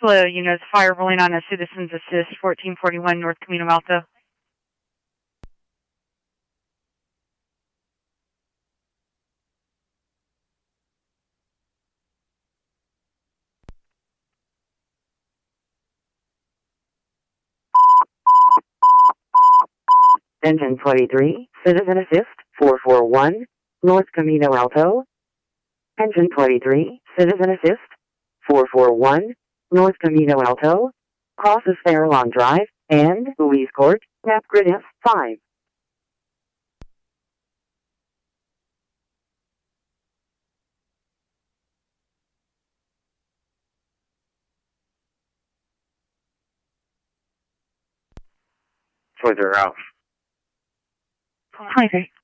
Hello, units. Fire rolling on a Citizens Assist, 1441 North Camino Alto. Engine 23, Citizen Assist, 441, North Camino Alto. Engine 23, Citizen Assist, 441, North Camino Alto. Crosses Farallon Drive and Louise Court, Napgrid F5. Further out. Hi there.